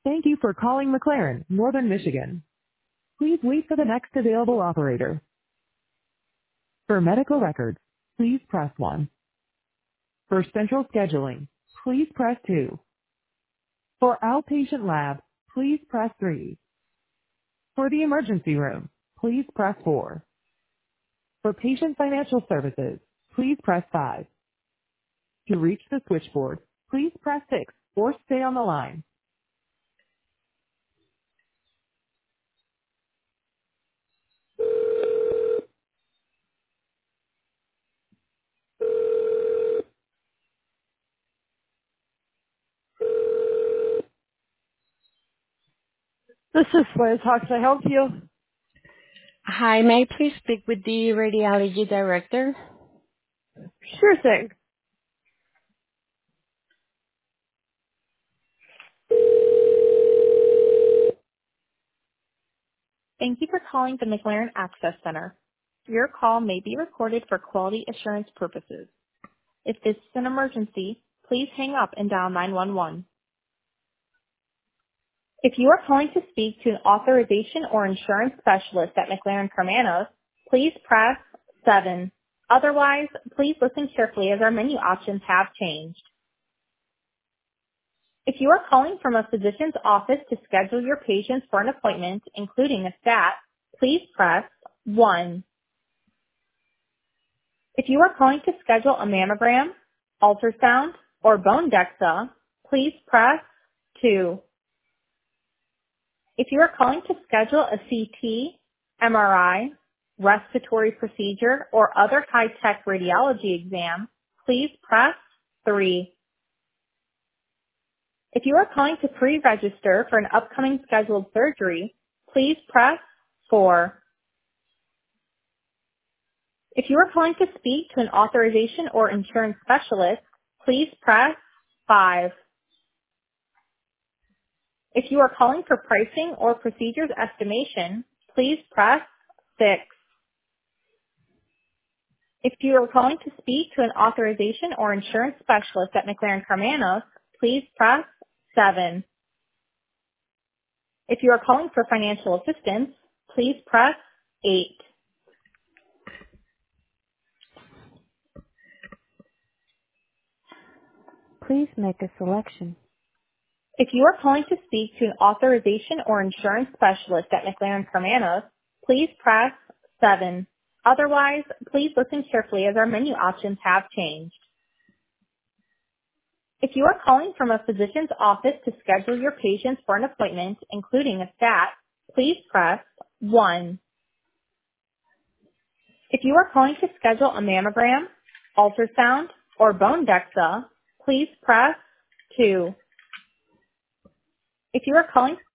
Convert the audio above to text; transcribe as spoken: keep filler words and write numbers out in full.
Thank you for calling McLaren, Northern Michigan. Please wait for the next available operator. For medical records, please press one. For central scheduling, please press two. For outpatient lab, please press three. For the emergency room, please press four. For patient financial services, please press five. To reach the switchboard, please press six or stay on the line. This is Liz. How can I help you? Hi, may I please speak with the radiology director? Sure thing. Thank you for calling the McLaren Access Center. Your call may be recorded for quality assurance purposes. If this is an emergency, please hang up and dial nine one one. If you are calling to speak to an authorization or insurance specialist at McLaren Carmanos, please press seven. Otherwise, please listen carefully as our menu options have changed. If you are calling from a physician's office to schedule your patients for an appointment, including a stat, please press one. If you are calling to schedule a mammogram, ultrasound, or bone DEXA, please press two. If you are calling to schedule a C T, M R I, respiratory procedure, or other high-tech radiology exam, please press three. If you are calling to pre-register for an upcoming scheduled surgery, please press four. If you are calling to speak to an authorization or insurance specialist, please press five. If you are calling for pricing or procedures estimation, please press six. If you are calling to speak to an authorization or insurance specialist at McLaren Carmanos, please press seven. If you are calling for financial assistance, please press eight. Please make a selection. If you are calling to speak to an authorization or insurance specialist at McLaren Carmanos, please press seven. Otherwise, please listen carefully as our menu options have changed. If you are calling from a physician's office to schedule your patients for an appointment, including a stat, please press one. If you are calling to schedule a mammogram, ultrasound, or bone DEXA, please press two. If you are calling